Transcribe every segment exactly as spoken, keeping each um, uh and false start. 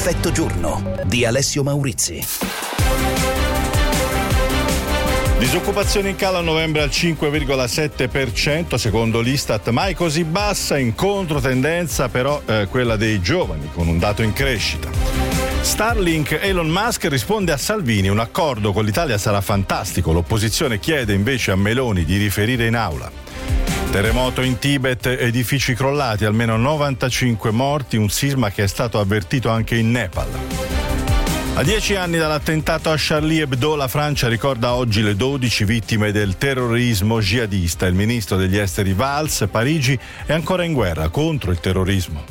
Perfetto giorno di Alessio Maurizi. Disoccupazione in calo a novembre al cinque virgola sette per cento, secondo l'Istat mai così bassa, in controtendenza però eh, quella dei giovani, con un dato in crescita. Starlink, Elon Musk risponde a Salvini, un accordo con l'Italia sarà fantastico, l'opposizione chiede invece a Meloni di riferire in aula. Terremoto in Tibet, edifici crollati, almeno novantacinque morti, un sisma che è stato avvertito anche in Nepal. A dieci anni dall'attentato a Charlie Hebdo, la Francia ricorda oggi le dodici vittime del terrorismo jihadista. Il ministro degli esteri Valls, Parigi è ancora in guerra contro il terrorismo.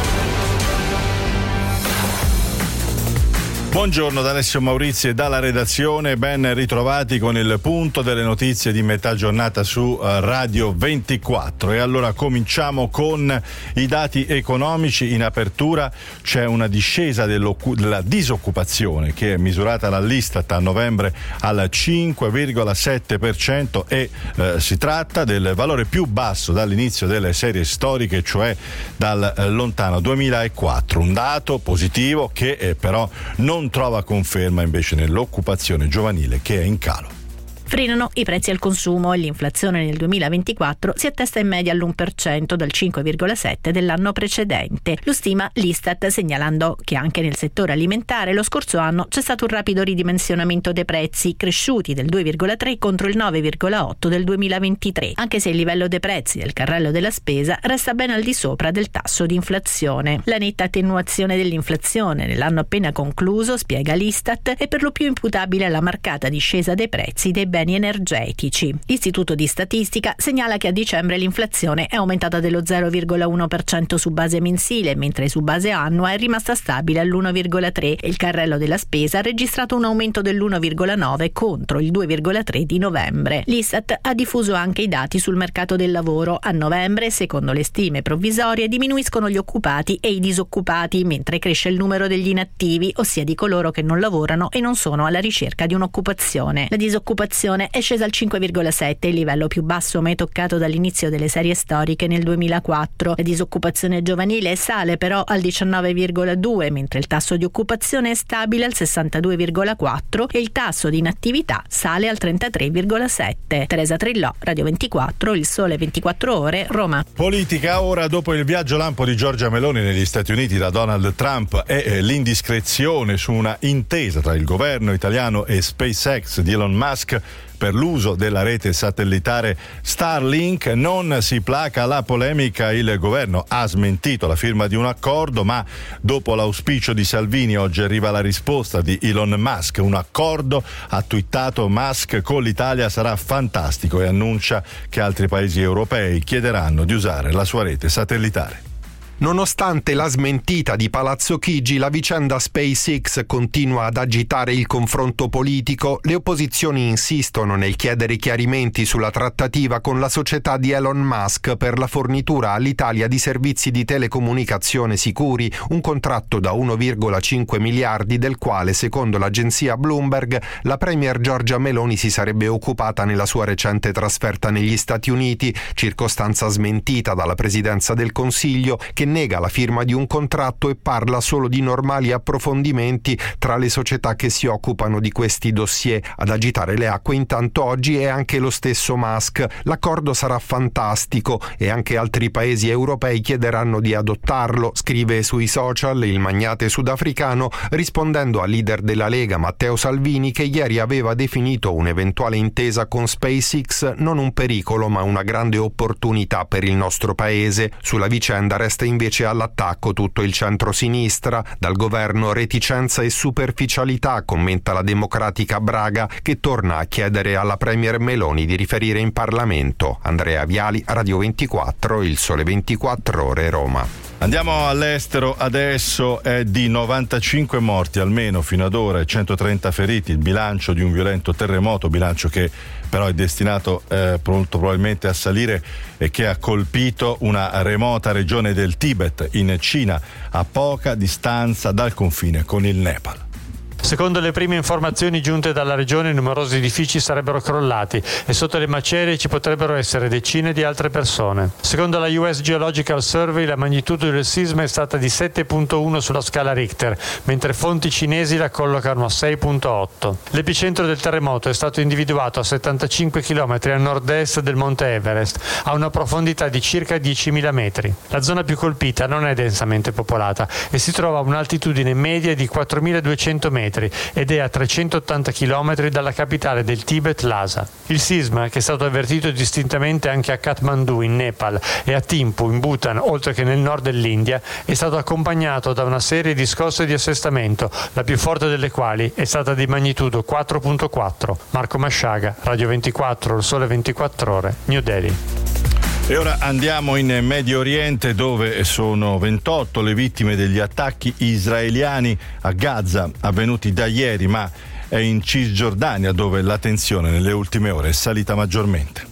Buongiorno da Alessio Maurizi e dalla redazione, ben ritrovati con il punto delle notizie di metà giornata su Radio ventiquattro. E allora cominciamo con i dati economici. In apertura c'è una discesa della disoccupazione che è misurata dall'Istat a novembre al cinque virgola sette per cento e eh, si tratta del valore più basso dall'inizio delle serie storiche, cioè dal eh, lontano duemilaquattro. Un dato positivo che eh, però non trova conferma invece nell'occupazione giovanile, che è in calo. Frenano i prezzi al consumo e l'inflazione nel duemilaventiquattro si attesta in media all'uno per cento dal cinque virgola sette per cento dell'anno precedente. Lo stima l'Istat, segnalando che anche nel settore alimentare lo scorso anno c'è stato un rapido ridimensionamento dei prezzi, cresciuti del due virgola tre contro il nove virgola otto del duemilaventitré, anche se il livello dei prezzi del carrello della spesa resta ben al di sopra del tasso di inflazione. La netta attenuazione dell'inflazione nell'anno appena concluso, spiega l'Istat, è per lo più imputabile alla marcata discesa dei prezzi dei beni energetici. L'Istituto di Statistica segnala che a dicembre l'inflazione è aumentata dello zero virgola uno per cento su base mensile, mentre su base annua è rimasta stabile all'uno virgola tre per cento e il carrello della spesa ha registrato un aumento dell'uno virgola nove per cento contro il due virgola tre per cento di novembre. L'Istat ha diffuso anche i dati sul mercato del lavoro. A novembre, secondo le stime provvisorie, diminuiscono gli occupati e i disoccupati, mentre cresce il numero degli inattivi, ossia di coloro che non lavorano e non sono alla ricerca di un'occupazione. La disoccupazione è scesa al cinque virgola sette, il livello più basso mai toccato dall'inizio delle serie storiche nel duemilaquattro. La disoccupazione giovanile sale però al diciannove virgola due, mentre il tasso di occupazione è stabile al sessantadue virgola quattro e il tasso di inattività sale al trentatré virgola sette. Teresa Trillò, Radio ventiquattro, Il Sole ventiquattro Ore, Roma. Politica ora, dopo il viaggio lampo di Giorgia Meloni negli Stati Uniti da Donald Trump e eh, l'indiscrezione su una intesa tra il governo italiano e SpaceX di Elon Musk per l'uso della rete satellitare Starlink, non si placa la polemica. Il governo ha smentito la firma di un accordo, ma dopo l'auspicio di Salvini oggi arriva la risposta di Elon Musk. Un accordo, ha twittato Musk, con l'Italia sarà fantastico, e annuncia che altri paesi europei chiederanno di usare la sua rete satellitare. Nonostante la smentita di Palazzo Chigi, la vicenda SpaceX continua ad agitare il confronto politico. Le opposizioni insistono nel chiedere chiarimenti sulla trattativa con la società di Elon Musk per la fornitura all'Italia di servizi di telecomunicazione sicuri, un contratto da uno virgola cinque miliardi del quale, secondo l'agenzia Bloomberg, la premier Giorgia Meloni si sarebbe occupata nella sua recente trasferta negli Stati Uniti, circostanza smentita dalla Presidenza del Consiglio, che nega la firma di un contratto e parla solo di normali approfondimenti tra le società che si occupano di questi dossier. Ad agitare le acque intanto oggi è anche lo stesso Musk. L'accordo sarà fantastico e anche altri paesi europei chiederanno di adottarlo, scrive sui social il magnate sudafricano, rispondendo al leader della Lega Matteo Salvini, che ieri aveva definito un'eventuale intesa con SpaceX non un pericolo ma una grande opportunità per il nostro paese. Sulla vicenda resta invece all'attacco tutto il centro-sinistra. Dal governo reticenza e superficialità, commenta la democratica Braga, che torna a chiedere alla premier Meloni di riferire in Parlamento. Andrea Viali, Radio ventiquattro, Il Sole ventiquattro Ore, Roma. Andiamo all'estero adesso. È di novantacinque morti almeno fino ad ora e centotrenta feriti il bilancio di un violento terremoto, bilancio che però è destinato eh, molto probabilmente a salire, e che ha colpito una remota regione del Tibet in Cina, a poca distanza dal confine con il Nepal. Secondo le prime informazioni giunte dalla regione, numerosi edifici sarebbero crollati e sotto le macerie ci potrebbero essere decine di altre persone. Secondo la U S Geological Survey, la magnitudo del sisma è stata di sette virgola uno sulla scala Richter, mentre fonti cinesi la collocano a sei virgola otto. L'epicentro del terremoto è stato individuato a settantacinque chilometri a nord-est del monte Everest, a una profondità di circa diecimila metri. La zona più colpita non è densamente popolata e si trova a un'altitudine media di quattromiladuecento metri ed è a trecentottanta chilometri dalla capitale del Tibet, Lhasa. Il sisma, che è stato avvertito distintamente anche a Kathmandu in Nepal e a Thimphu in Bhutan, oltre che nel nord dell'India, è stato accompagnato da una serie di scosse di assestamento, la più forte delle quali è stata di magnitudo quattro virgola quattro. Marco Masciaga, Radio ventiquattro, Il Sole ventiquattro Ore, New Delhi. E ora andiamo in Medio Oriente, dove sono ventotto le vittime degli attacchi israeliani a Gaza avvenuti da ieri, ma è in Cisgiordania dove la tensione nelle ultime ore è salita maggiormente.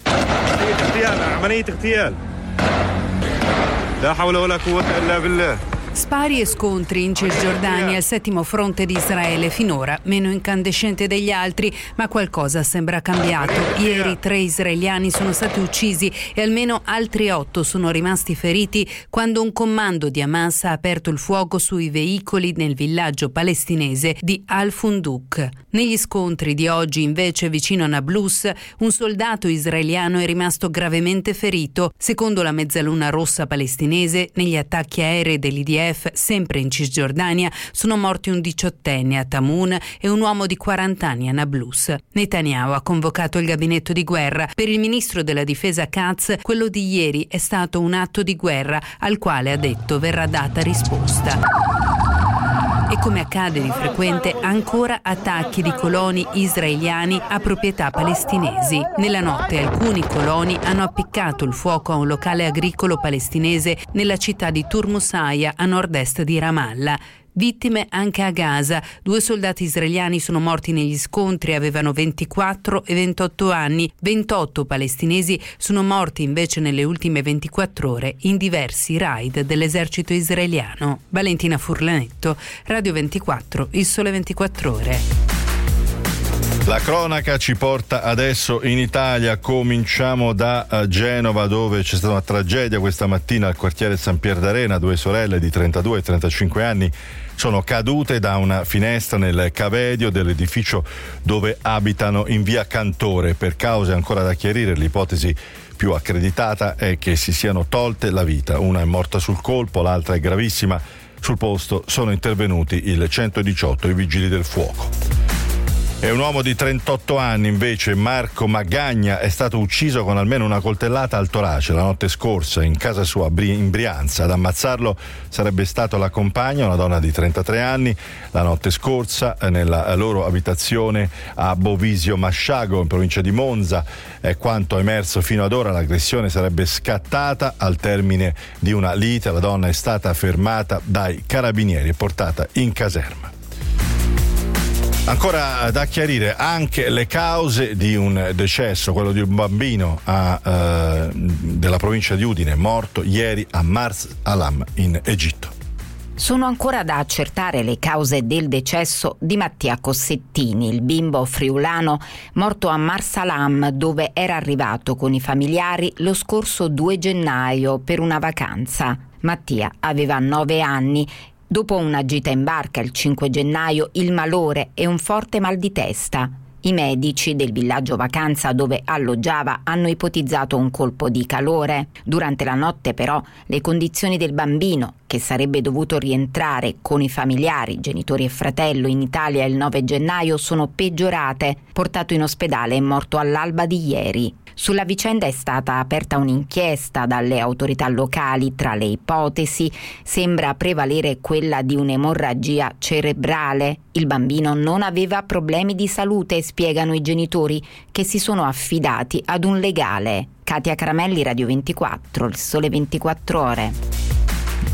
Spari e scontri in Cisgiordania, il settimo fronte di Israele, finora meno incandescente degli altri, ma qualcosa sembra cambiato. Ieri tre israeliani sono stati uccisi e almeno altri otto sono rimasti feriti quando un comando di Hamas ha aperto il fuoco sui veicoli nel villaggio palestinese di Al-Funduk. Negli scontri di oggi, invece, vicino a Nablus, un soldato israeliano è rimasto gravemente ferito. Secondo la Mezzaluna Rossa palestinese, negli attacchi aerei dell'I D F, sempre in Cisgiordania, sono morti un diciottenne a Tamun e un uomo di quaranta anni a Nablus. Netanyahu ha convocato il gabinetto di guerra. Per il ministro della difesa Katz, quello di ieri è stato un atto di guerra al quale, ha detto, verrà data risposta. E come accade di frequente, ancora attacchi di coloni israeliani a proprietà palestinesi. Nella notte alcuni coloni hanno appiccato il fuoco a un locale agricolo palestinese nella città di Turmusaya a nord-est di Ramallah. Vittime anche a Gaza. Due soldati israeliani sono morti negli scontri, avevano ventiquattro e ventotto anni. ventotto palestinesi sono morti invece nelle ultime ventiquattro ore in diversi raid dell'esercito israeliano. Valentina Furlanetto, Radio ventiquattro, Il Sole ventiquattro Ore. La cronaca ci porta adesso in Italia. Cominciamo da Genova, dove c'è stata una tragedia questa mattina al quartiere San Pier d'Arena. Due sorelle di trentadue e trentacinque anni sono cadute da una finestra nel cavedio dell'edificio dove abitano in via Cantore. Per cause ancora da chiarire, l'ipotesi più accreditata è che si siano tolte la vita. Una è morta sul colpo, l'altra è gravissima. Sul posto sono intervenuti il centodiciotto e i vigili del fuoco. E un uomo di trentotto anni, invece, Marco Magagna, è stato ucciso con almeno una coltellata al torace la notte scorsa in casa sua in Brianza. Ad ammazzarlo sarebbe stato la compagna, una donna di trentatré anni, la notte scorsa nella loro abitazione a Bovisio Masciago, in provincia di Monza. È quanto emerso fino ad ora. L'aggressione sarebbe scattata al termine di una lite. La donna è stata fermata dai carabinieri e portata in caserma. Ancora da chiarire anche le cause di un decesso, quello di un bambino a, eh, della provincia di Udine, morto ieri a Mars Alam in Egitto. Sono ancora da accertare le cause del decesso di Mattia Cossettini, il bimbo friulano morto a Marsalam, dove era arrivato con i familiari lo scorso due gennaio per una vacanza. Mattia aveva nove anni. Dopo una gita in barca il cinque gennaio, il malore e un forte mal di testa. I medici del villaggio vacanza dove alloggiava hanno ipotizzato un colpo di calore. Durante la notte però le condizioni del bambino, che sarebbe dovuto rientrare con i familiari, genitori e fratello in Italia il nove gennaio, sono peggiorate. Portato in ospedale e morto all'alba di ieri. Sulla vicenda è stata aperta un'inchiesta dalle autorità locali. Tra le ipotesi sembra prevalere quella di un'emorragia cerebrale. Il bambino non aveva problemi di salute, spiegano i genitori, che si sono affidati ad un legale. Katia Caramelli, Radio ventiquattro, Il Sole ventiquattro Ore.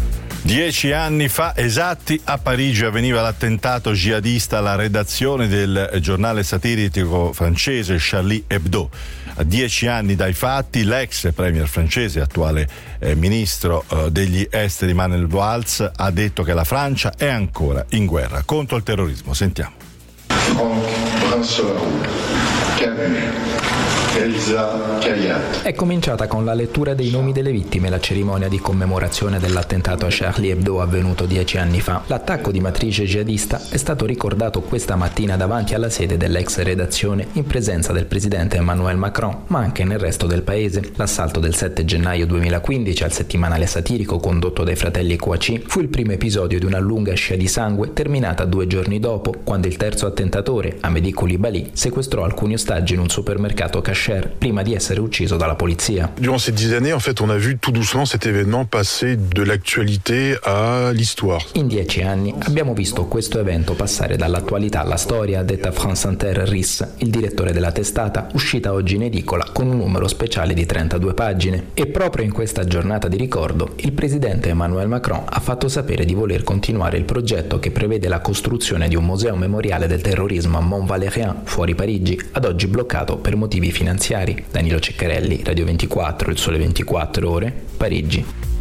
Dieci anni fa esatti a Parigi avveniva l'attentato jihadista alla redazione del giornale satirico francese Charlie Hebdo. A dieci anni dai fatti l'ex premier francese, attuale eh, ministro eh, degli esteri Manuel Valls, ha detto che la Francia è ancora in guerra contro il terrorismo. Sentiamo. Franck Brasseur, Camus, Elsa Cayat. È cominciata con la lettura dei nomi delle vittime la cerimonia di commemorazione dell'attentato a Charlie Hebdo avvenuto dieci anni fa. L'attacco di matrice jihadista è stato ricordato questa mattina davanti alla sede dell'ex redazione in presenza del presidente Emmanuel Macron, ma anche nel resto del paese. L'assalto del sette gennaio duemilaquindici al settimanale satirico condotto dai fratelli Kouachi fu il primo episodio di una lunga scia di sangue terminata due giorni dopo, quando il terzo attentatore, Amédi Koulibaly, sequestrò alcuni ostaggi in un supermercato Kasher prima di essere ucciso dalla polizia. Durant ces dix années, en fait, on a vu tout doucement cet événement passer de l'actualité à l'histoire. In dieci anni abbiamo visto questo evento passare dall'attualità alla storia, ha detta France Inter Riss, il direttore della testata, uscita oggi in edicola con un numero speciale di trentadue pagine. E proprio in questa giornata di ricordo, il presidente Emmanuel Macron ha fatto sapere di voler continuare il progetto che prevede la costruzione di un museo memoriale del terrorismo a Mont Valérien, fuori Parigi, ad oggi bloccato per motivi finanziari. Danilo Ceccarelli, Radio ventiquattro, Il Sole ventiquattro Ore, Parigi.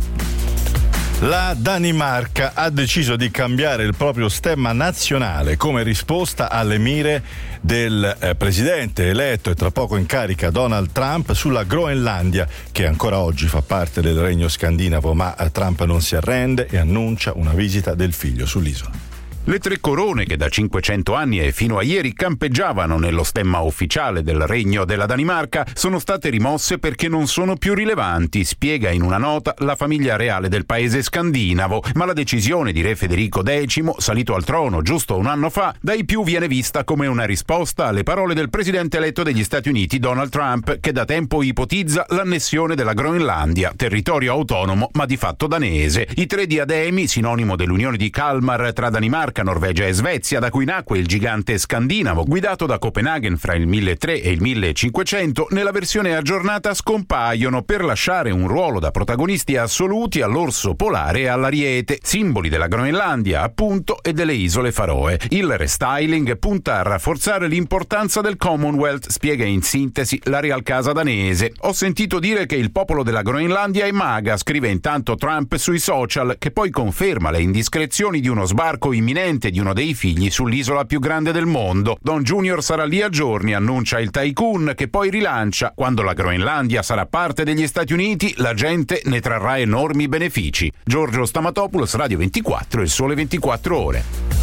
La Danimarca ha deciso di cambiare il proprio stemma nazionale come risposta alle mire del eh, presidente eletto e tra poco in carica Donald Trump sulla Groenlandia, che ancora oggi fa parte del regno scandinavo, ma eh, Trump non si arrende e annuncia una visita del figlio sull'isola. Le tre corone che da cinquecento anni e fino a ieri campeggiavano nello stemma ufficiale del Regno della Danimarca sono state rimosse perché non sono più rilevanti, spiega in una nota la famiglia reale del paese scandinavo, ma la decisione di re Federico decimo, salito al trono giusto un anno fa, dai più viene vista come una risposta alle parole del presidente eletto degli Stati Uniti Donald Trump, che da tempo ipotizza l'annessione della Groenlandia, territorio autonomo ma di fatto danese. I tre diademi, sinonimo dell'unione di Kalmar tra Danimarca, Norvegia e Svezia, da cui nacque il gigante scandinavo, guidato da Copenaghen fra il milletrecento e il millecinquecento, nella versione aggiornata scompaiono per lasciare un ruolo da protagonisti assoluti all'orso polare e all'ariete, simboli della Groenlandia, appunto, e delle isole Faroe. Il restyling punta a rafforzare l'importanza del Commonwealth, spiega in sintesi la Real Casa danese. Ho sentito dire che il popolo della Groenlandia è maga, scrive intanto Trump sui social, che poi conferma le indiscrezioni di uno sbarco imminente di uno dei figli sull'isola più grande del mondo. Don Junior sarà lì a giorni, annuncia il tycoon, che poi rilancia: quando la Groenlandia sarà parte degli Stati Uniti, la gente ne trarrà enormi benefici. Giorgio Stamatopoulos, Radio ventiquattro, Il Sole ventiquattro Ore.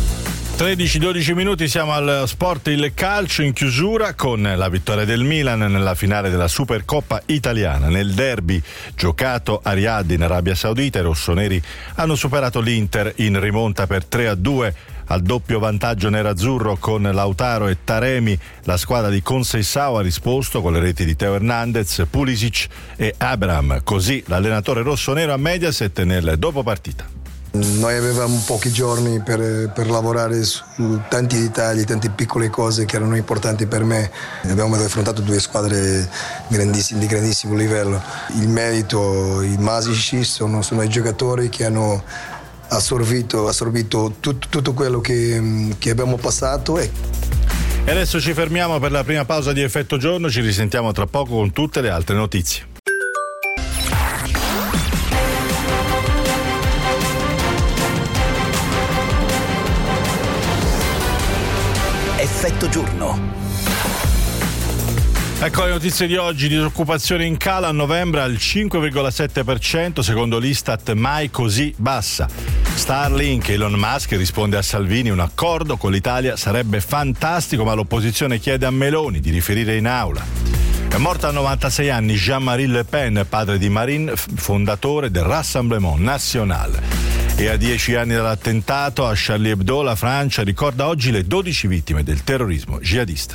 tredici dodici minuti, siamo al sport, il calcio in chiusura con la vittoria del Milan nella finale della Supercoppa italiana. Nel derby giocato a Riyadh in Arabia Saudita, i rossoneri hanno superato l'Inter in rimonta per tre a due. Al doppio vantaggio nerazzurro con Lautaro e Taremi, la squadra di Conceição ha risposto con le reti di Teo Hernandez, Pulisic e Abraham. Così l'allenatore rossonero a Mediaset nel dopopartita. Noi avevamo pochi giorni per, per lavorare su tanti dettagli, tante piccole cose che erano importanti per me. Abbiamo affrontato due squadre grandissime, di grandissimo livello. Il merito, i Masici sono, sono i giocatori che hanno assorbito, assorbito tutto, tutto quello che, che abbiamo passato. E... e adesso ci fermiamo per la prima pausa di Effetto Giorno, ci risentiamo tra poco con tutte le altre notizie. Effetto Giorno. Ecco le notizie di oggi. Disoccupazione in calo a novembre al cinque virgola sette per cento, secondo l'Istat mai così bassa. Starlink, Elon Musk risponde a Salvini: un accordo con l'Italia sarebbe fantastico, ma l'opposizione chiede a Meloni di riferire in aula. È morto a novantasei anni Jean-Marie Le Pen, padre di Marine, fondatore del Rassemblement National. E a dieci anni dall'attentato a Charlie Hebdo, la Francia ricorda oggi le dodici vittime del terrorismo jihadista.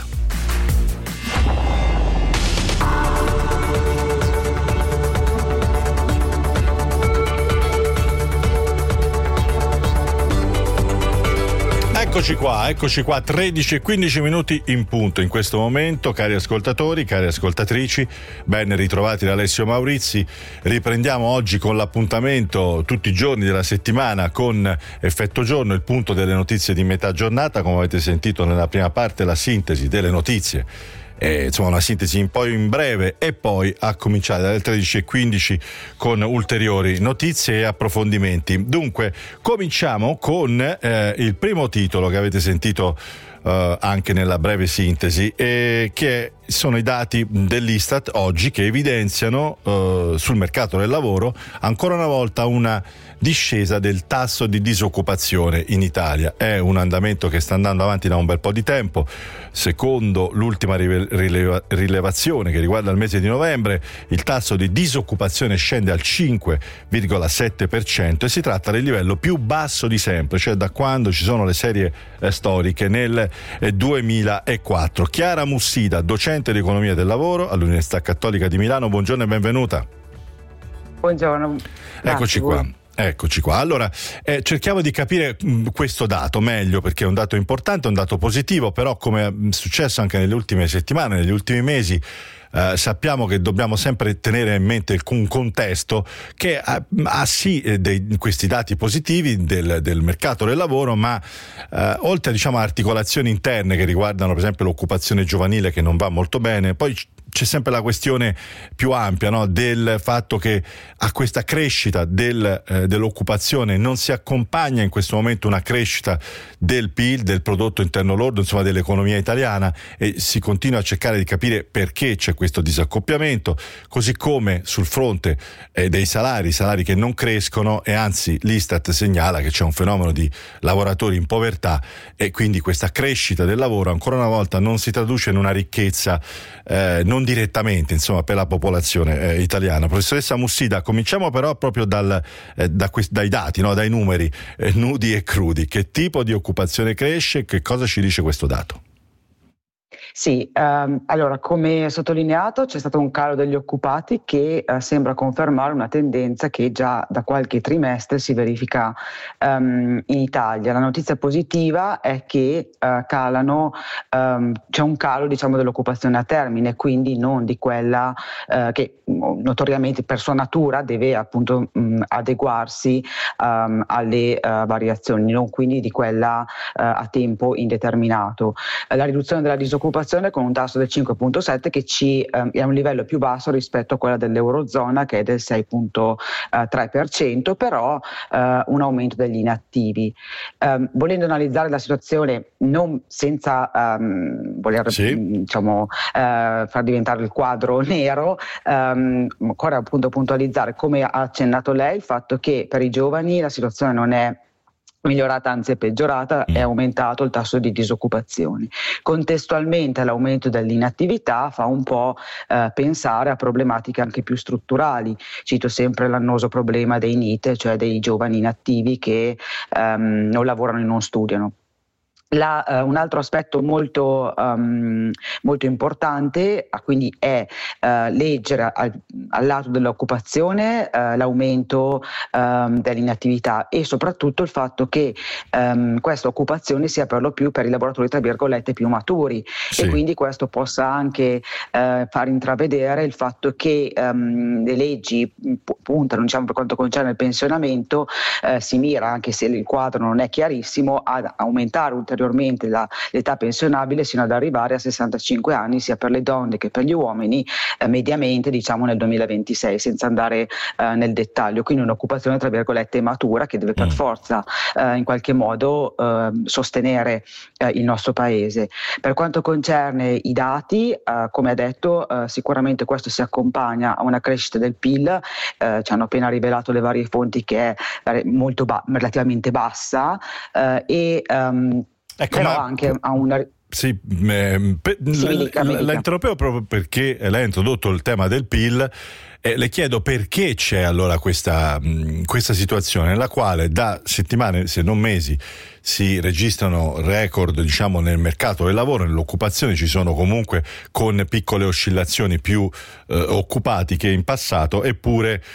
Eccoci qua, eccoci qua, tredici e quindici minuti in punto in questo momento, cari ascoltatori, cari ascoltatrici, ben ritrovati da Alessio Maurizi. Riprendiamo oggi con l'appuntamento tutti i giorni della settimana con Effetto Giorno, il punto delle notizie di metà giornata, come avete sentito nella prima parte la sintesi delle notizie. Eh, insomma una sintesi un po' in breve e poi a cominciare dalle tredici e quindici con ulteriori notizie e approfondimenti. Dunque cominciamo con eh, il primo titolo che avete sentito eh, anche nella breve sintesi, eh, che sono i dati dell'Istat oggi che evidenziano eh, sul mercato del lavoro ancora una volta una discesa del tasso di disoccupazione in Italia. È un andamento che sta andando avanti da un bel po' di tempo. Secondo l'ultima rileva- rilevazione che riguarda il mese di novembre, il tasso di disoccupazione scende al cinque virgola sette per cento e si tratta del livello più basso di sempre, cioè da quando ci sono le serie eh, storiche nel eh, duemilaquattro. Chiara Mussida, docente di economia del lavoro all'Università Cattolica di Milano, buongiorno e benvenuta. Buongiorno. Eccoci qua. Eccoci qua. Allora, eh, cerchiamo di capire mh, questo dato meglio, perché è un dato importante, un dato positivo, però come è successo anche nelle ultime settimane, negli ultimi mesi, eh, sappiamo che dobbiamo sempre tenere in mente un contesto che ha, ha sì eh, dei, questi dati positivi del, del mercato del lavoro, ma eh, oltre diciamo a articolazioni interne che riguardano per esempio l'occupazione giovanile che non va molto bene, poi c'è sempre la questione più ampia, no? Del fatto che a questa crescita del, eh, dell'occupazione non si accompagna in questo momento una crescita del P I L, del prodotto interno lordo, insomma dell'economia italiana, e si continua a cercare di capire perché c'è questo disaccoppiamento, così come sul fronte eh, dei salari, salari che non crescono, e anzi l'Istat segnala che c'è un fenomeno di lavoratori in povertà e quindi questa crescita del lavoro ancora una volta non si traduce in una ricchezza eh, non direttamente insomma per la popolazione eh, italiana. Professoressa Mussida, cominciamo però proprio dal, eh, da quest- dai dati, no? Dai numeri eh, nudi e crudi. Che tipo di occupazione cresce? Che cosa ci dice questo dato? Sì, ehm, allora come sottolineato c'è stato un calo degli occupati che eh, sembra confermare una tendenza che già da qualche trimestre si verifica ehm, in Italia. La notizia positiva è che eh, calano, ehm, c'è un calo diciamo dell'occupazione a termine, quindi non di quella eh, che notoriamente per sua natura deve appunto mh, adeguarsi um, alle uh, variazioni, non quindi di quella uh, a tempo indeterminato. La riduzione della disoccupazione con un tasso del cinque virgola sette che ci um, è un livello più basso rispetto a quella dell'Eurozona che è del sei virgola tre per cento, però uh, un aumento degli inattivi. Um, volendo analizzare la situazione non senza um, voler sì. diciamo, uh, far diventare il quadro nero, um, ancora appunto puntualizzare, come ha accennato lei, il fatto che per i giovani la situazione non è migliorata, anzi è peggiorata, è aumentato il tasso di disoccupazione. Contestualmente l'aumento dell'inattività fa un po' eh, pensare a problematiche anche più strutturali. Cito sempre l'annoso problema dei N I T, cioè dei giovani inattivi che ehm, non lavorano e non studiano. La, uh, un altro aspetto molto, um, molto importante uh, quindi è uh, leggere al, al lato dell'occupazione uh, l'aumento um, dell'inattività e soprattutto il fatto che um, questa occupazione sia per lo più per i lavoratori tra virgolette più maturi, sì. E quindi questo possa anche uh, far intravedere il fatto che um, le leggi puntano, diciamo, per quanto concerne il pensionamento, uh, si mira, anche se il quadro non è chiarissimo, ad aumentare ulteriormente La, l'età pensionabile sino ad arrivare a sessantacinque anni sia per le donne che per gli uomini eh, mediamente diciamo nel duemilaventisei, senza andare eh, nel dettaglio, quindi un'occupazione tra virgolette matura che deve per mm. forza eh, in qualche modo eh, sostenere eh, il nostro paese. Per quanto concerne i dati, eh, come ha detto, eh, sicuramente questo si accompagna a una crescita del P I L, eh, ci hanno appena rivelato le varie fonti che è molto ba- relativamente bassa eh, e um, Ecco, però ma... anche a una... Sì, eh, per, sì, l- dica, l- la interrompevo proprio perché lei ha introdotto il tema del P I L e le chiedo perché c'è allora questa, mh, questa situazione nella quale da settimane, se non mesi, si registrano record diciamo nel mercato del lavoro, nell'occupazione ci sono comunque con piccole oscillazioni più eh, occupati che in passato, eppure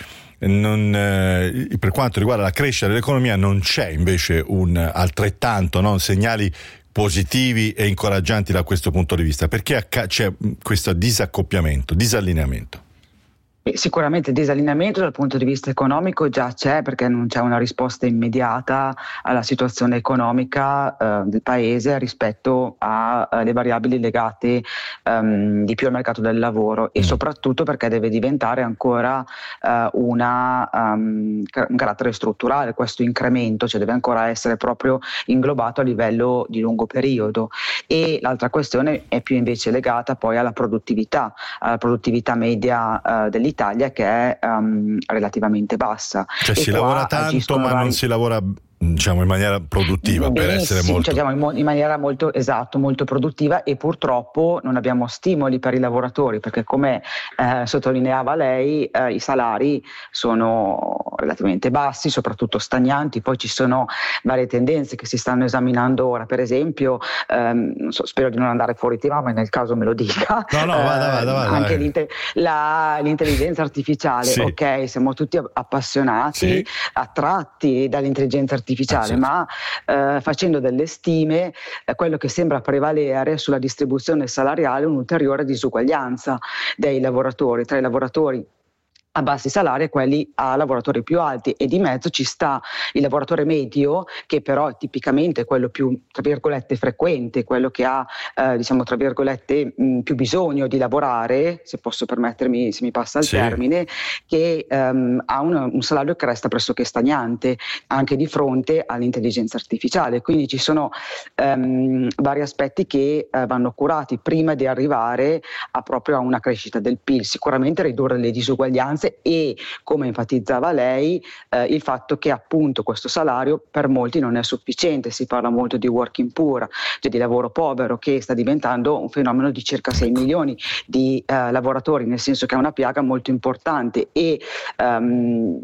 non, eh, per quanto riguarda la crescita dell'economia non c'è invece un altrettanto, no, segnali positivi e incoraggianti da questo punto di vista? Perché acc- c'è questo disaccoppiamento, disallineamento? Sicuramente disallineamento dal punto di vista economico già c'è, perché non c'è una risposta immediata alla situazione economica eh, del paese rispetto alle variabili legate um, di più al mercato del lavoro e mm. soprattutto perché deve diventare ancora uh, una, um, un carattere strutturale questo incremento, cioè deve ancora essere proprio inglobato a livello di lungo periodo. E l'altra questione è più invece legata poi alla produttività, alla produttività media uh, dell'Italia Italia che è um, relativamente bassa. Cioè e si lavora tanto ma vari... non si lavora, diciamo, in maniera produttiva. Benissimo, per essere molto cioè, diciamo, in maniera molto esatto, molto produttiva, e purtroppo non abbiamo stimoli per i lavoratori, perché come eh, sottolineava lei eh, i salari sono relativamente bassi, soprattutto stagnanti. Poi ci sono varie tendenze che si stanno esaminando ora, per esempio ehm, non so, spero di non andare fuori tema, ma nel caso me lo dica. No, no, vada, vada, vada, anche vada. L'inte- la, l'intelligenza artificiale, sì. Ok, siamo tutti appassionati, sì. attratti dall'intelligenza artificiale, sì. ma eh, facendo delle stime eh, quello che sembra prevalere sulla distribuzione salariale è un'ulteriore disuguaglianza dei lavoratori, tra i lavoratori a bassi salari e quelli a lavoratori più alti, e di mezzo ci sta il lavoratore medio, che però è tipicamente quello più, tra virgolette, frequente, quello che ha eh, diciamo tra virgolette mh, più bisogno di lavorare, se posso permettermi, se mi passa il sì. termine, che um, ha un, un salario che resta pressoché stagnante anche di fronte all'intelligenza artificiale. Quindi ci sono um, vari aspetti che uh, vanno curati prima di arrivare a proprio a una crescita del P I L. Sicuramente ridurre le disuguaglianze e, come enfatizzava lei, eh, il fatto che appunto questo salario per molti non è sufficiente. Si parla molto di working poor, cioè di lavoro povero, che sta diventando un fenomeno di circa sei milioni di eh, lavoratori, nel senso che è una piaga molto importante e um,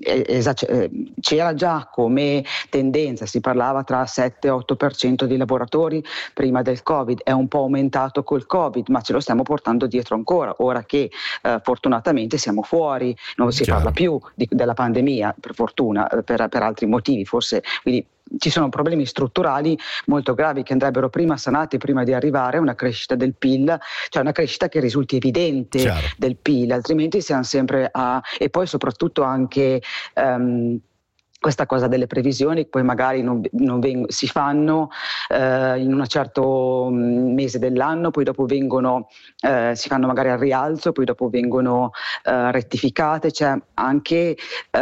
esac- c'era già come tendenza, si parlava tra sette e otto per cento di lavoratori prima del Covid, è un po' aumentato col Covid, ma ce lo stiamo portando dietro ancora, ora che eh, fortunatamente siamo fuori. Non si Chiaro. parla più di, della pandemia, per fortuna, per, per altri motivi forse, quindi ci sono problemi strutturali molto gravi che andrebbero prima sanati prima di arrivare a una crescita del P I L, cioè una crescita che risulti evidente Chiaro. Del P I L, altrimenti siamo sempre a... e poi soprattutto anche... Um, questa cosa delle previsioni poi magari non, non veng- si fanno eh, in un certo mese dell'anno, poi dopo vengono eh, si fanno magari al rialzo, poi dopo vengono eh, rettificate, c'è anche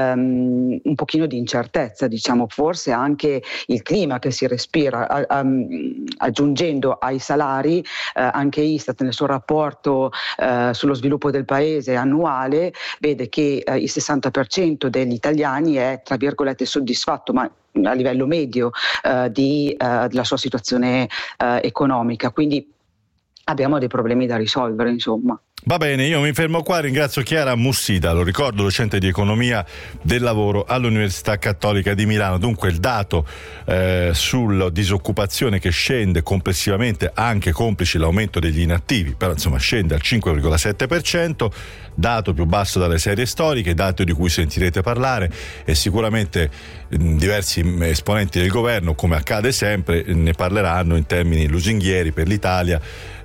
um, un pochino di incertezza, diciamo, forse anche il clima che si respira, a, a, aggiungendo ai salari eh, anche Istat nel suo rapporto eh, sullo sviluppo del paese annuale vede che eh, il sessanta per cento degli italiani è, tra virgolette, soddisfatto, ma a livello medio eh, di, eh, della sua situazione eh, economica, quindi abbiamo dei problemi da risolvere, insomma. Va bene, io mi fermo qua, ringrazio Chiara Mussida, lo ricordo, docente di economia del lavoro all'Università Cattolica di Milano. Dunque il dato eh, sulla disoccupazione che scende complessivamente, anche complice l'aumento degli inattivi, però insomma scende al cinque virgola sette per cento, dato più basso dalle serie storiche, dato di cui sentirete parlare, e sicuramente mh, diversi mh, esponenti del governo, come accade sempre, ne parleranno in termini lusinghieri per l'Italia.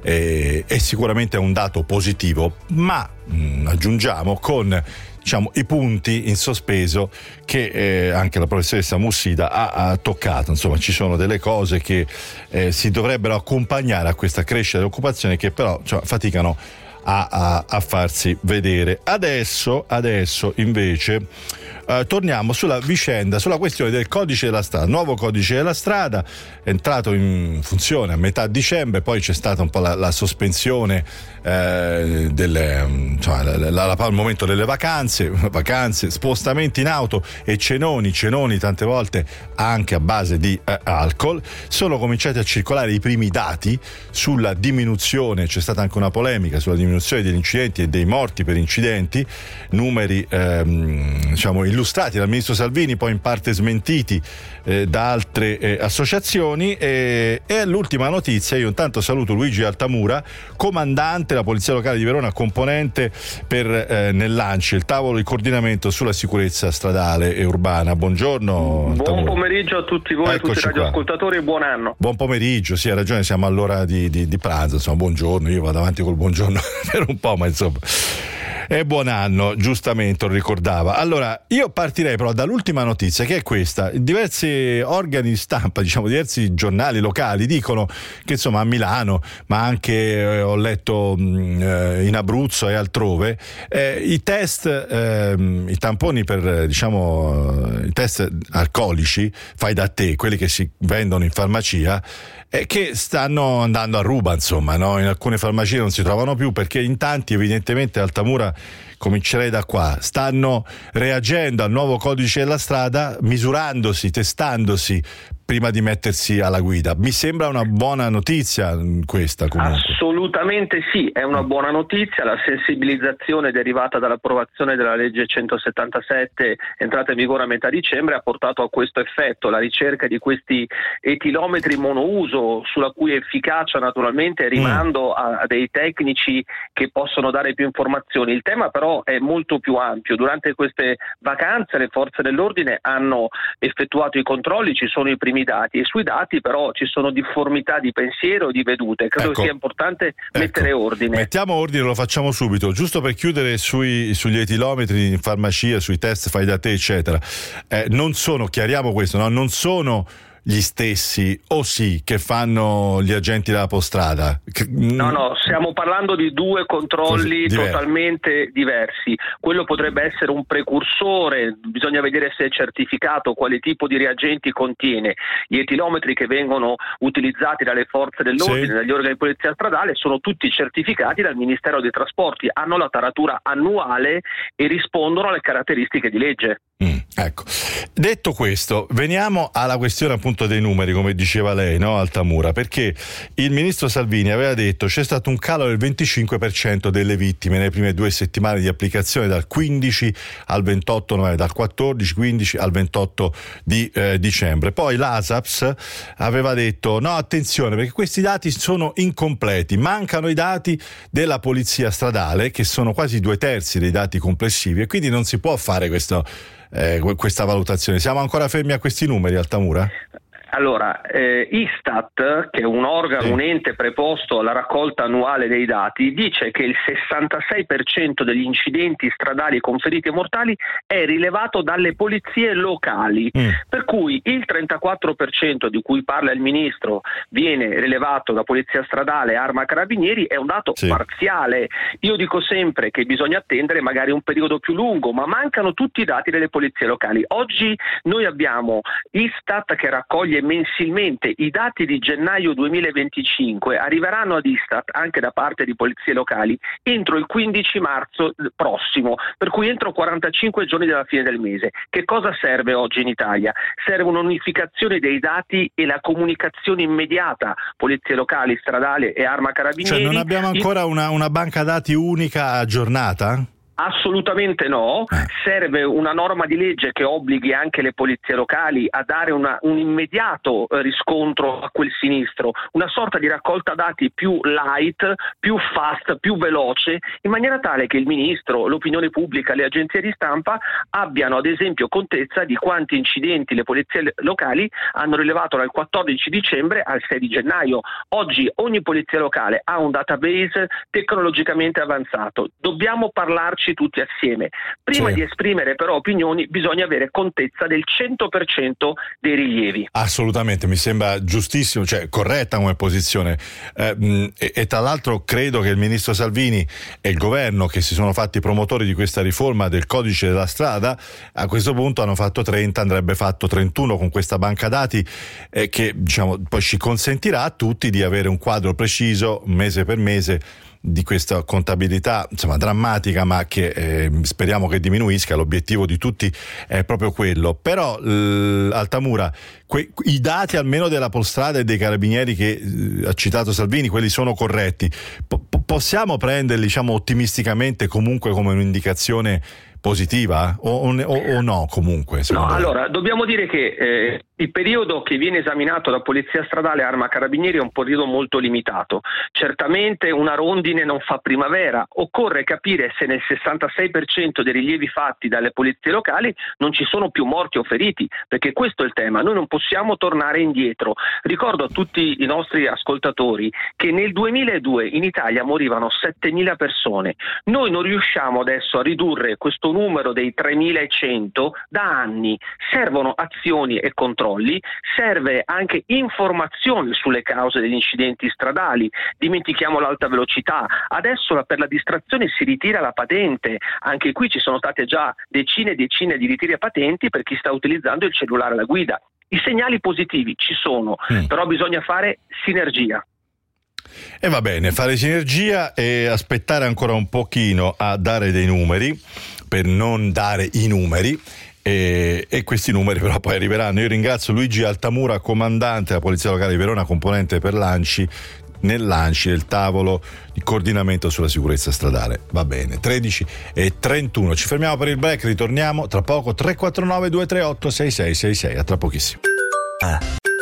E, e sicuramente è un dato positivo, ma mh, aggiungiamo con, diciamo, i punti in sospeso che eh, anche la professoressa Mussida ha, ha toccato. Insomma, ci sono delle cose che eh, si dovrebbero accompagnare a questa crescita dell'occupazione che però, cioè, faticano a, a, a farsi vedere. Adesso, adesso invece Uh, torniamo sulla vicenda, sulla questione del codice della strada, nuovo codice della strada, è entrato in funzione a metà dicembre, poi c'è stata un po' la, la sospensione eh, delle, cioè, la, la, la, al momento delle vacanze, vacanze, spostamenti in auto e cenoni, cenoni tante volte anche a base di eh, alcol. Sono cominciati a circolare i primi dati sulla diminuzione, c'è stata anche una polemica sulla diminuzione degli incidenti e dei morti per incidenti, numeri ehm, diciamo in illustrati dal ministro Salvini, poi in parte smentiti eh, da altre eh, associazioni. E, e l'ultima notizia, io intanto saluto Luigi Altamura, comandante della Polizia Locale di Verona, componente per eh, nell'ANCI, il tavolo di coordinamento sulla sicurezza stradale e urbana. Buongiorno Altamura. Buon pomeriggio a tutti voi, a tutti i radioascoltatori, e buon anno. Buon pomeriggio, sì, ha ragione, siamo all'ora di, di, di pranzo, insomma, buongiorno, io vado avanti col buongiorno per un po', ma insomma. E buon anno, giustamente lo ricordava. Allora, io partirei però dall'ultima notizia, che è questa. Diversi organi di stampa, diciamo diversi giornali locali, dicono che insomma a Milano, ma anche eh, ho letto mh, in Abruzzo e altrove, eh, i test, eh, i tamponi per, diciamo, i test alcolici, fai da te, quelli che si vendono in farmacia, eh, che stanno andando a ruba, insomma, no? In alcune farmacie non si trovano più, perché in tanti, evidentemente, Altamura, comincerei da qua, stanno reagendo al nuovo codice della strada, misurandosi, testandosi prima di mettersi alla guida. Mi sembra una buona notizia questa, comunque. Assolutamente sì, è una buona notizia. La sensibilizzazione derivata dall'approvazione della legge centosettantasette, entrata in vigore a metà dicembre, ha portato a questo effetto. La ricerca di questi etilometri monouso, sulla cui efficacia naturalmente rimando mm. a, a dei tecnici che possono dare più informazioni. Il tema però è molto più ampio. Durante queste vacanze le forze dell'ordine hanno effettuato i controlli, ci sono i primi dati, e sui dati però ci sono difformità di pensiero e di vedute. Credo ecco, sia importante ecco, mettere ordine. Mettiamo ordine, lo facciamo subito, giusto per chiudere sui, sugli etilometri in farmacia, sui test fai da te eccetera. Eh, non sono, chiariamo questo, no? Non sono gli stessi, o sì, che fanno gli agenti della Postrada? No, no, stiamo parlando di due controlli Così, totalmente diversi. Quello potrebbe essere un precursore, bisogna vedere se è certificato, quale tipo di reagenti contiene. Gli etilometri che vengono utilizzati dalle forze dell'ordine, sì. dagli organi di polizia stradale, sono tutti certificati dal Ministero dei Trasporti, hanno la taratura annuale e rispondono alle caratteristiche di legge. Mm, ecco, detto questo, veniamo alla questione appunto dei numeri, come diceva lei, no, Altamura, perché il ministro Salvini aveva detto c'è stato un calo del venticinque per cento delle vittime nelle prime due settimane di applicazione, dal quindici al ventotto novembre, dal quattordici quindici al ventotto di eh, dicembre. Poi l'ASAPS aveva detto no, attenzione, perché questi dati sono incompleti, mancano i dati della polizia stradale, che sono quasi due terzi dei dati complessivi, e quindi non si può fare questo Eh, questa valutazione. Siamo ancora fermi a questi numeri, Altamura? Allora, eh, Istat, che è un organo, sì. un ente preposto alla raccolta annuale dei dati, dice che il sessantasei per cento degli incidenti stradali con feriti mortali è rilevato dalle polizie locali, mm. per cui il trentaquattro per cento di cui parla il ministro viene rilevato da polizia stradale, Arma Carabinieri, è un dato sì. parziale. Io dico sempre che bisogna attendere magari un periodo più lungo, ma mancano tutti i dati delle polizie locali. Oggi noi abbiamo Istat che raccoglie mensilmente i dati di gennaio duemilaventicinque, arriveranno ad Istat anche da parte di polizie locali entro il quindici marzo prossimo, per cui entro quarantacinque giorni dalla fine del mese. Che cosa serve oggi in Italia? Serve un'unificazione dei dati e la comunicazione immediata, polizie locali, stradale e Arma Carabinieri. Cioè non abbiamo ancora una, una banca dati unica aggiornata? Assolutamente no, serve una norma di legge che obblighi anche le polizie locali a dare una, un immediato riscontro a quel sinistro, una sorta di raccolta dati più light, più fast, più veloce, in maniera tale che il ministro, l'opinione pubblica, le agenzie di stampa abbiano ad esempio contezza di quanti incidenti le polizie locali hanno rilevato dal quattordici dicembre al sei di gennaio. Oggi ogni polizia locale ha un database tecnologicamente avanzato, dobbiamo parlarci tutti assieme. Prima sì. di esprimere però opinioni bisogna avere contezza del cento per cento dei rilievi. Assolutamente, mi sembra giustissimo, cioè corretta come posizione, eh, e, e tra l'altro credo che il ministro Salvini e il governo, che si sono fatti promotori di questa riforma del codice della strada, a questo punto hanno fatto trenta, andrebbe fatto trentuno con questa banca dati, eh, che diciamo poi ci consentirà a tutti di avere un quadro preciso mese per mese di questa contabilità, insomma, drammatica, ma che eh, speriamo che diminuisca. L'obiettivo di tutti è proprio quello. Però l- Altamura, que- i dati almeno della Polstrada e dei Carabinieri che eh, ha citato Salvini, quelli sono corretti. Po- possiamo prenderli, diciamo, ottimisticamente comunque come un'indicazione positiva o, o, o no comunque? No, me? Allora dobbiamo dire che eh, il periodo che viene esaminato da Polizia Stradale e Arma Carabinieri è un periodo molto limitato. Certamente una rondine non fa primavera, occorre capire se nel sessantasei per cento dei rilievi fatti dalle polizie locali non ci sono più morti o feriti, perché questo è il tema, noi non possiamo tornare indietro. Ricordo a tutti i nostri ascoltatori che nel duemiladue in Italia morivano settemila persone, noi non riusciamo adesso a ridurre questo numero dei tremilacento da anni. Servono azioni e controlli, serve anche informazione sulle cause degli incidenti stradali, dimentichiamo l'alta velocità, adesso per la distrazione si ritira la patente, anche qui ci sono state già decine e decine di ritiri a patenti per chi sta utilizzando il cellulare alla guida. I segnali positivi ci sono, mm. però bisogna fare sinergia. E va bene, fare sinergia e aspettare ancora un pochino a dare dei numeri, per non dare i numeri, e, e questi numeri però poi arriveranno. Io ringrazio Luigi Altamura, comandante della Polizia Locale di Verona, componente per l'ANCI, nell'ANCI, nel tavolo di coordinamento sulla sicurezza stradale. Va bene, tredici e trentuno, ci fermiamo per il break, ritorniamo tra poco. Tre quattro nove due tre otto sei sei sei sei, a tra pochissimo. Ah.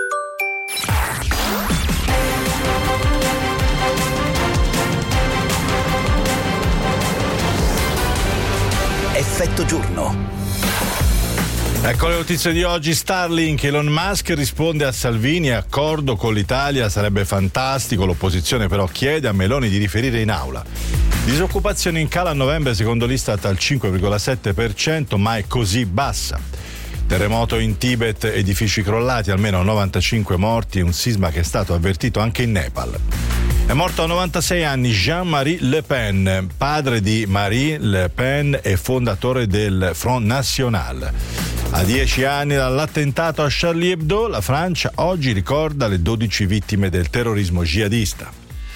Effetto giorno. Ecco le notizie di oggi. Starlink, Elon Musk risponde a Salvini, accordo con l'Italia sarebbe fantastico, l'opposizione però chiede a Meloni di riferire in aula. Disoccupazione in calo a novembre secondo l'Istat al cinque virgola sette per cento, ma è così bassa. Terremoto in Tibet, edifici crollati, almeno novantacinque morti e un sisma che è stato avvertito anche in Nepal. È morto a novantasei anni Jean-Marie Le Pen, padre di Marine Le Pen e fondatore del Front National. A dieci anni dall'attentato a Charlie Hebdo, la Francia oggi ricorda le dodici vittime del terrorismo jihadista.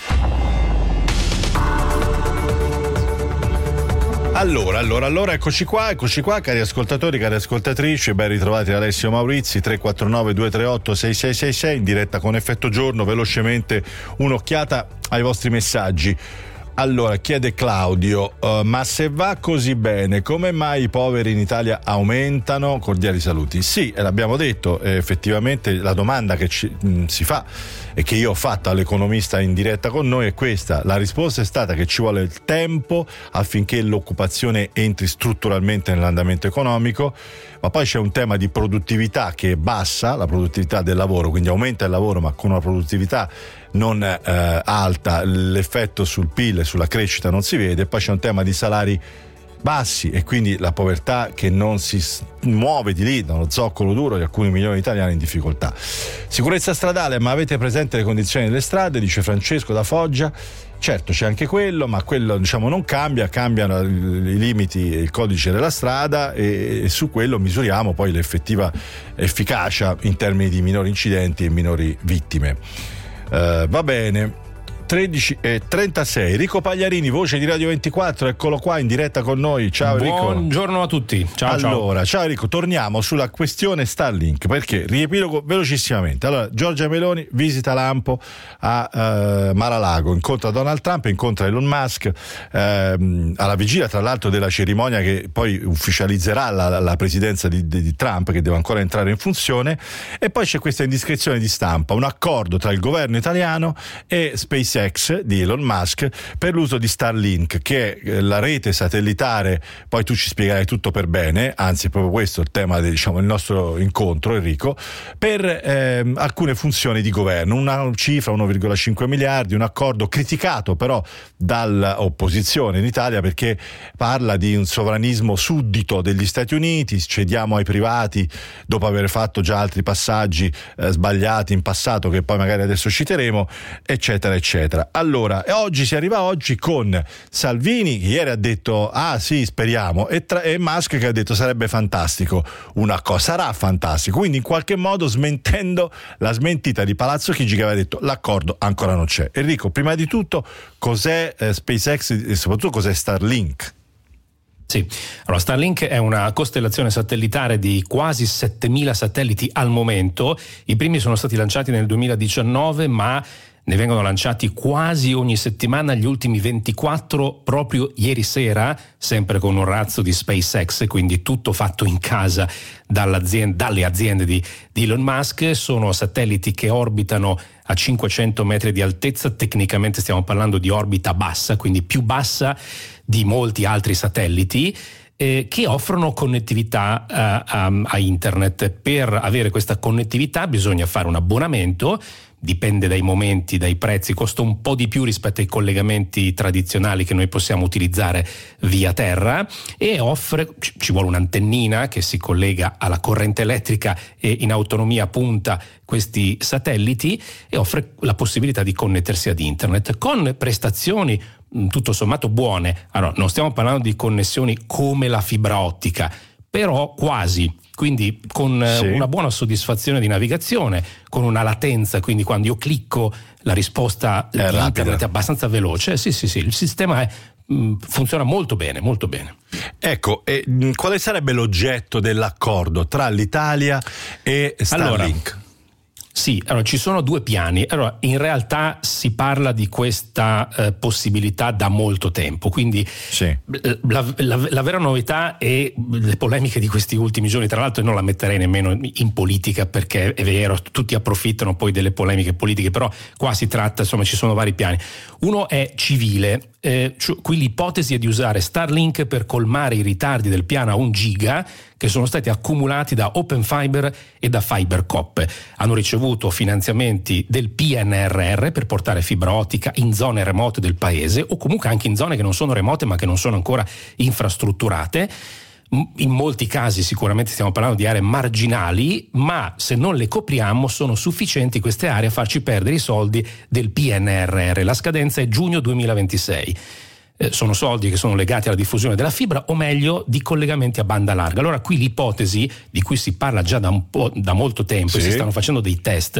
Allora, allora, allora, eccoci qua, eccoci qua, cari ascoltatori, cari ascoltatrici, ben ritrovati da Alessio Maurizi, tre quattro nove due tre otto sei sei sei sei, in diretta con Effetto Giorno. Velocemente un'occhiata ai vostri messaggi. Allora, chiede Claudio, uh, ma se va così bene, come mai i poveri in Italia aumentano? Cordiali saluti. Sì, l'abbiamo detto, eh, effettivamente la domanda che ci, mh, si fa e che io ho fatto all'economista in diretta con noi è questa. La risposta è stata che ci vuole il tempo affinché l'occupazione entri strutturalmente nell'andamento economico, ma poi c'è un tema di produttività che è bassa, la produttività del lavoro, quindi aumenta il lavoro ma con una produttività non eh, alta, l'effetto sul P I L e sulla crescita non si vede. Poi c'è un tema di salari bassi e quindi la povertà che non si muove di lì, dallo zoccolo duro di alcuni milioni di italiani in difficoltà. Sicurezza stradale, ma avete presente le condizioni delle strade? Dice Francesco da Foggia. Certo, c'è anche quello, ma quello diciamo non cambia, cambiano i limiti, il codice della strada e, e su quello misuriamo poi l'effettiva efficacia in termini di minori incidenti e minori vittime. Uh, va bene. tredici e trentasei, Rico Pagliarini, voce di Radio ventiquattro, eccolo qua in diretta con noi. Ciao Enrico. Buongiorno a tutti. Ciao, allora, ciao. ciao Enrico, torniamo sulla questione Starlink, perché riepilogo velocissimamente. Allora, Giorgia Meloni visita Lampo a uh, Mar-a-Lago, incontra Donald Trump, incontra Elon Musk, uh, alla vigilia tra l'altro della cerimonia che poi ufficializzerà la, la presidenza di, di, di Trump, che deve ancora entrare in funzione, e poi c'è questa indiscrezione di stampa, un accordo tra il governo italiano e SpaceX di Elon Musk per l'uso di Starlink, che è la rete satellitare. Poi tu ci spiegherai tutto per bene, anzi proprio questo è il tema del diciamo, il nostro incontro, Enrico, per eh, alcune funzioni di governo, una cifra uno virgola cinque miliardi, un accordo criticato però dall'opposizione in Italia perché parla di un sovranismo suddito degli Stati Uniti, cediamo ai privati dopo aver fatto già altri passaggi eh, sbagliati in passato che poi magari adesso citeremo, eccetera eccetera. Allora, e oggi si arriva oggi con Salvini che ieri ha detto ah sì speriamo e, tra- e Musk che ha detto sarebbe fantastico, una cosa sarà fantastico, quindi in qualche modo smentendo la smentita di Palazzo Chigi che aveva detto l'accordo ancora non c'è. Enrico, prima di tutto cos'è eh, SpaceX e soprattutto cos'è Starlink? Sì, allora Starlink è una costellazione satellitare di quasi settemila satelliti al momento. I primi sono stati lanciati nel duemiladiciannove, ma ne vengono lanciati quasi ogni settimana, gli ultimi ventiquattro proprio ieri sera, sempre con un razzo di SpaceX, quindi tutto fatto in casa dall'azienda, dalle aziende di, di Elon Musk. Sono satelliti che orbitano a cinquecento metri di altezza, tecnicamente stiamo parlando di orbita bassa, quindi più bassa di molti altri satelliti, eh, che offrono connettività a, a, a internet. Per avere questa connettività bisogna fare un abbonamento, dipende dai momenti, dai prezzi, costa un po' di più rispetto ai collegamenti tradizionali che noi possiamo utilizzare via terra, e offre, ci vuole un'antennina che si collega alla corrente elettrica e in autonomia punta questi satelliti, e offre la possibilità di connettersi ad internet con prestazioni tutto sommato buone. Allora, non stiamo parlando di connessioni come la fibra ottica, però quasi, quindi con sì. una buona soddisfazione di navigazione, con una latenza, quindi quando io clicco la risposta è di internet è abbastanza veloce. Sì, sì, sì, il sistema è, mh, funziona molto bene, molto bene. Ecco, e mh, quale sarebbe l'oggetto dell'accordo tra l'Italia e Starlink? Allora, sì, allora ci sono due piani. Allora, in realtà si parla di questa eh, possibilità da molto tempo, quindi sì. la, la, la vera novità è le polemiche di questi ultimi giorni. Tra l'altro non la metterei nemmeno in politica, perché è vero, tutti approfittano poi delle polemiche politiche, però qua si tratta, insomma, ci sono vari piani. Uno è civile, eh, cioè, qui l'ipotesi è di usare Starlink per colmare i ritardi del piano a un giga che sono stati accumulati da Open Fiber e da FiberCop. Hanno ricevuto finanziamenti del P N R R per portare fibra ottica in zone remote del paese, o comunque anche in zone che non sono remote ma che non sono ancora infrastrutturate. In molti casi sicuramente stiamo parlando di aree marginali, ma se non le copriamo sono sufficienti queste aree a farci perdere i soldi del P N R R. La scadenza è giugno duemilaventisei. Eh, sono soldi che sono legati alla diffusione della fibra, o meglio di collegamenti a banda larga. Allora qui l'ipotesi di cui si parla già da un po', da molto tempo, sì. e si stanno facendo dei test,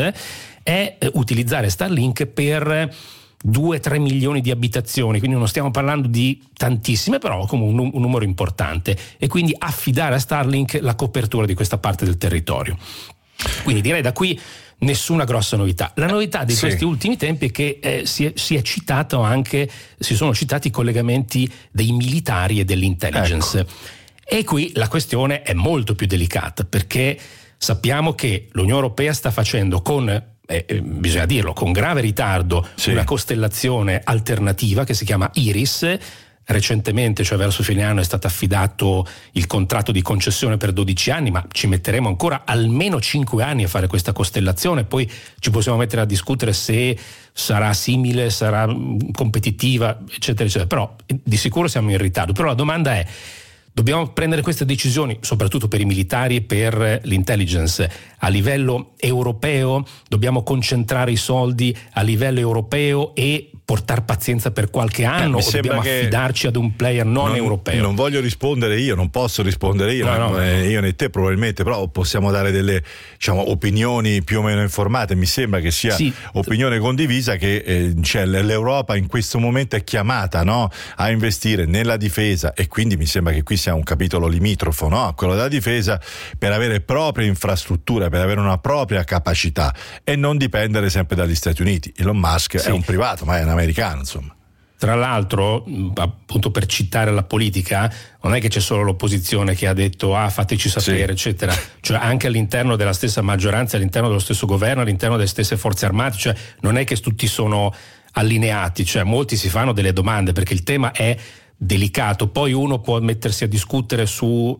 è eh, utilizzare Starlink per due tre milioni di abitazioni, quindi non stiamo parlando di tantissime, però comunque un, un numero importante, e quindi affidare a Starlink la copertura di questa parte del territorio. Quindi direi da qui nessuna grossa novità. La novità di sì. questi ultimi tempi è che eh, si, è, si è citato anche, si sono citati i collegamenti dei militari e dell'intelligence. Ecco. E qui la questione è molto più delicata, perché sappiamo che l'Unione Europea sta facendo con Eh, eh, bisogna dirlo, con grave ritardo, sì. una costellazione alternativa che si chiama IRIS. Recentemente, cioè verso fine anno, è stato affidato il contratto di concessione per dodici anni, ma ci metteremo ancora almeno cinque anni a fare questa costellazione. Poi ci possiamo mettere a discutere se sarà simile, sarà competitiva, eccetera, eccetera. Però di sicuro siamo in ritardo. Però la domanda è: dobbiamo prendere queste decisioni, soprattutto per i militari e per l'intelligence, a livello europeo? Dobbiamo concentrare i soldi a livello europeo e portare pazienza per qualche anno, eh, o dobbiamo affidarci ad un player non, non europeo? Non voglio rispondere io, non posso rispondere io, no, no, eh, no. io né te probabilmente, però possiamo dare delle, diciamo, opinioni più o meno informate. Mi sembra che sia sì. opinione condivisa che eh, cioè, l'Europa in questo momento è chiamata, no, a investire nella difesa, e quindi mi sembra che qui sia un capitolo limitrofo, no, a quello della difesa, per avere proprie infrastrutture, per avere una propria capacità e non dipendere sempre dagli Stati Uniti. Elon Musk sì. è un privato, ma è un americano, insomma. Tra l'altro, appunto, per citare la politica, non è che c'è solo l'opposizione che ha detto ah fateci sapere, sì. eccetera. Cioè anche all'interno della stessa maggioranza, all'interno dello stesso governo, all'interno delle stesse forze armate, cioè non è che tutti sono allineati, cioè molti si fanno delle domande, perché il tema è delicato. Poi uno può mettersi a discutere su,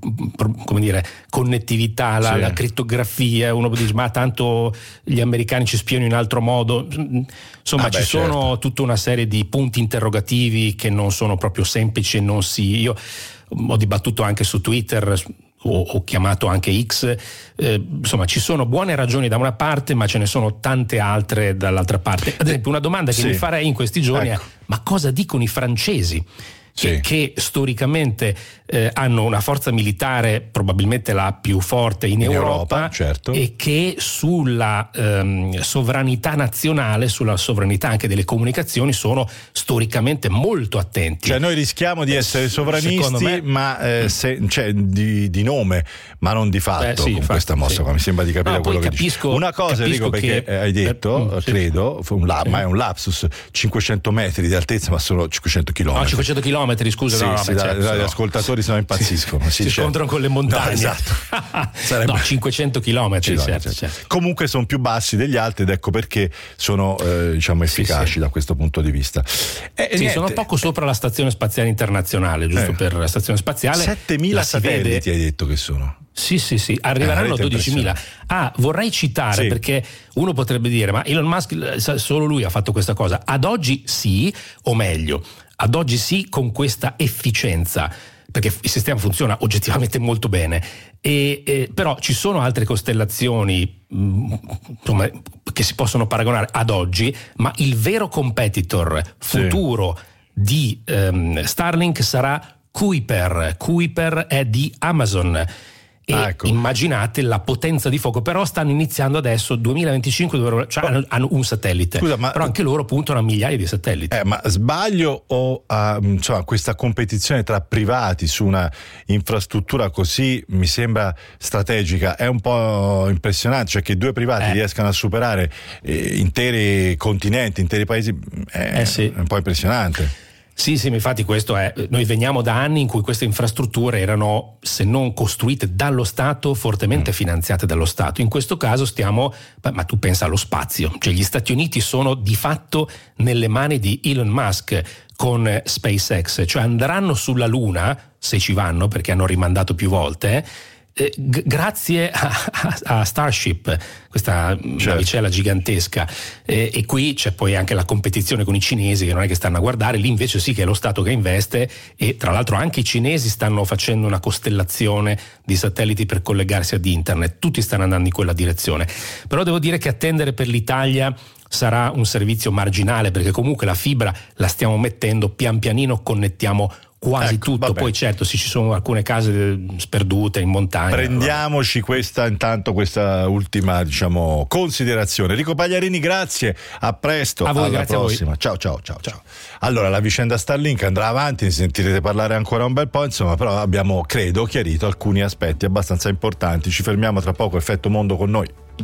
come dire, connettività, la, sì. la crittografia, uno dice ma tanto gli americani ci spiano in altro modo, insomma ah, ci beh, sono certo. tutta una serie di punti interrogativi che non sono proprio semplici e non si... Io ho dibattuto anche su Twitter, ho, ho chiamato anche X, eh, insomma ci sono buone ragioni da una parte, ma ce ne sono tante altre dall'altra parte. Ad esempio, una domanda che sì. mi farei in questi giorni ecco. è: ma cosa dicono i francesi? sì. che, che storicamente eh, hanno una forza militare probabilmente la più forte in, in Europa, Europa certo. e che sulla ehm, sovranità nazionale, sulla sovranità anche delle comunicazioni sono storicamente molto attenti. Cioè noi rischiamo di essere sovranisti me, ma eh, se, cioè, di, di nome ma non di fatto, beh, sì, con infatti, questa mossa sì. qua mi sembra di capire no, quello che capisco, dici. Una cosa Enrico, perché che, hai detto per, credo sì. un la, ma è un lapsus, cinquecento metri di altezza ma sono cinquecento chilometri. No, cinquecento chilometri scusa sì, no, no, sì, certo, da, gli no. ascoltatori se no impazziscono si, si scontrano con le montagne. No, esatto. Sarebbe... no cinquecento chilometri certo, certo. certo. Comunque sono più bassi degli altri ed ecco perché sono eh, diciamo efficaci sì, sì. da questo punto di vista. Eh, sì, sono poco sopra la stazione spaziale internazionale, giusto eh. per la stazione spaziale. settemila satelliti vede... hai detto che sono. Sì, sì, sì, arriveranno eh, dodicimila. Ah, vorrei citare, sì. perché uno potrebbe dire, ma Elon Musk, solo lui ha fatto questa cosa. Ad oggi sì, o meglio, ad oggi sì con questa efficienza, perché il sistema funziona oggettivamente molto bene. E, eh, però ci sono altre costellazioni mh, insomma, che si possono paragonare ad oggi, ma il vero competitor futuro sì. di um, Starlink sarà Kuiper. Kuiper è di Amazon. E ah, ecco. immaginate la potenza di fuoco, però stanno iniziando adesso duemilaventicinque dovrebbero, cioè hanno, hanno un satellite. Scusa, ma, però anche loro puntano a migliaia di satelliti. Eh, ma sbaglio o uh, insomma, questa competizione tra privati su una infrastruttura così mi sembra strategica è un po' impressionante, cioè che due privati eh. riescano a superare eh, interi continenti, interi paesi è, eh sì. è un po' impressionante. Sì, sì, infatti questo è, noi veniamo da anni in cui queste infrastrutture erano, se non costruite dallo Stato, fortemente mm. finanziate dallo Stato. In questo caso stiamo, ma tu pensa allo spazio, cioè gli Stati Uniti sono di fatto nelle mani di Elon Musk con SpaceX, cioè andranno sulla Luna, se ci vanno, perché hanno rimandato più volte, eh, g- grazie a, a, a Starship, questa certo. navicella gigantesca, eh, e qui c'è poi anche la competizione con i cinesi che non è che stanno a guardare, lì invece sì che è lo Stato che investe, e tra l'altro anche i cinesi stanno facendo una costellazione di satelliti per collegarsi ad internet, tutti stanno andando in quella direzione. Però devo dire che attendere per l'Italia sarà un servizio marginale, perché comunque la fibra la stiamo mettendo, pian pianino connettiamo quasi ecco, tutto, vabbè. Poi certo sì, ci sono alcune case sperdute in montagna. Prendiamoci questa intanto questa ultima diciamo considerazione. Enrico Pagliarini, grazie, a presto, a voi, alla grazie prossima. A voi. Ciao, ciao ciao ciao. Allora la vicenda Starlink andrà avanti, ne sentirete parlare ancora un bel po', insomma, però abbiamo credo chiarito alcuni aspetti abbastanza importanti. Ci fermiamo tra poco, Effetto Mondo con noi.